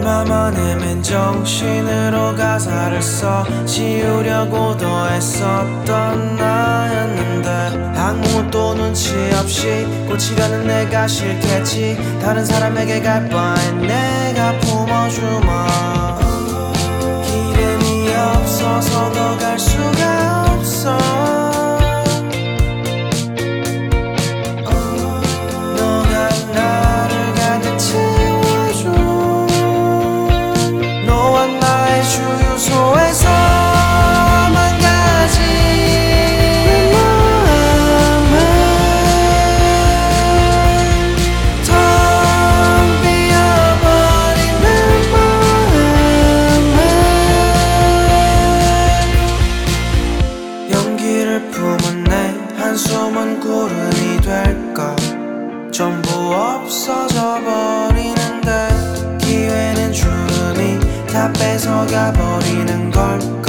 얼마 만에 맨정신으로 가사를 써 지우려고도 애썼던 나였는데 아무것도 눈치 없이 꽂히려는 내가 싫겠지. 다른 사람에게 갈 바엔 내가 품어주마. 기름이 없어서 더 갈 수가 없어. 너가 나를 가득 채워줘. 너와 나의 주유소에서만 가지. 내 마음을 텅 비어버린 내 마음을 용기를 품은 내 한숨은 구름이 될까. 전부 없어져 버리는데 기회는 주름이 다 뺏어가 버리는 걸.